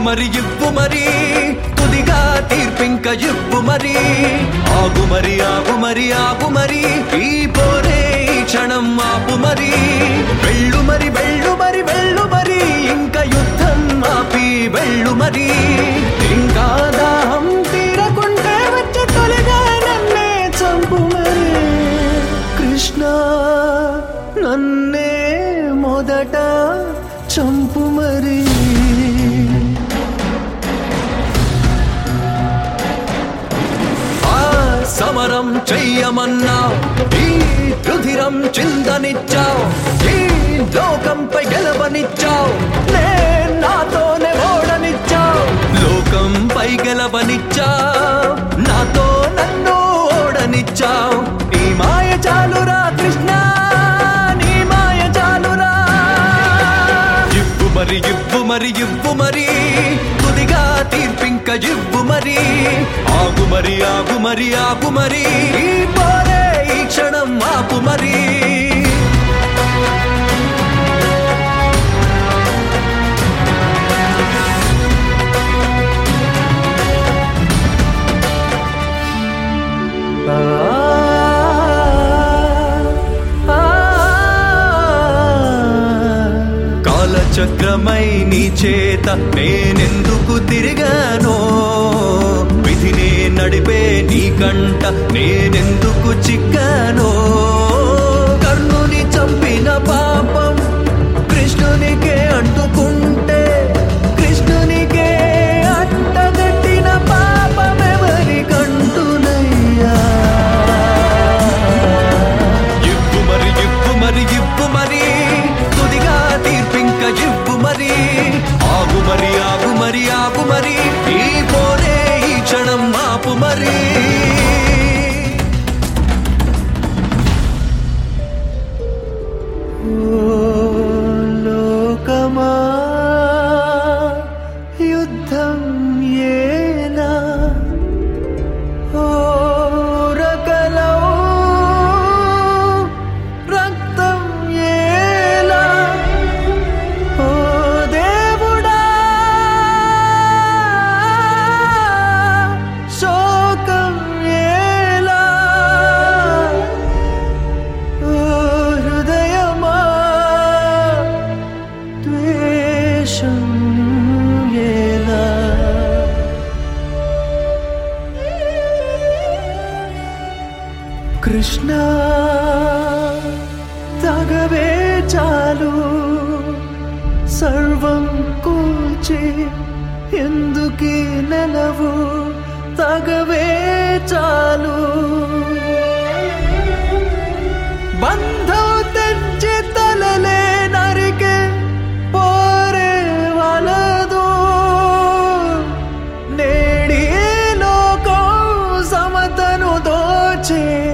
ఇవ్వు మరి తుదిగా తీర్పింక ఇవ్వు మరి ఆగు మరి ఆగు మరి ఆగు మరి ఈ పోరే ఈ క్షణం ఆపు మరి వెళ్ళు మరి వెళ్ళు మరి వెళ్ళు మరి ఇంకా యుద్ధం ఆపి వెళ్ళు మరి ఇంకా దాహం తీరకుంటే వచ్చి తొలిగా నన్నే చంపు మరి కృష్ణ నన్నే మొదట చంపు మరి సమరం చెయ్యమన్నావు ఈ రుధిరం చిందనిచ్చావు ఈ లోకంపై గెలవనిచ్చావు నాతోనే ఓడనిచ్చావు లోకంపై గెలవనిచ్చావు నాతో నన్ను ఓడనిచ్చావు ఈ మాయ చాలురా కృష్ణ నీ మాయ చాలురా ఇవ్వు మరి ఇవ్వు మరి ఇవ్వు మరి తుదిగా తీర్పింక ఇవ్వు మరి ఆగు మరి ఆగు మరి ఆగు మరి ఈ పోరే ఈ క్షణం ఆపు మరి కాలచక్రమై నీ చేత నేనెందుకు తిరిగానో విధినే నడిపే నీ కంట నేనెందుకు చిక్కానో కర్ణుని చంపిన పాపం కృష్ణునికే అంటుకుంటే కృష్ణునికే అంటగట్టిన పాపమెవరి కంటునయ్యా ఇవ్వు మరి ఇవ్వు మరి ఇవ్వు మరి తుదిగా తీర్పింక ఇవ్వు మరి ఆగు మరి ఆగు మరి ఆగు మరి ఈ పోరే ఈ క్షణం ఆపు మరి లోకమా యుద్ధం ఏనా రకలో రక్తం ఏలా ఓ దేవుడా శోకం ఏలా ఓ హృదయమా ద్వేషం ఏలా కృష్ణ తగవే చాలు సర్వం కూల్చి ఎందుకీ నెలవు తగవే చాలు బంధం తెచ్చి తలలే నరికే పోరే వలదు నేడి లోకం సమతను దోచే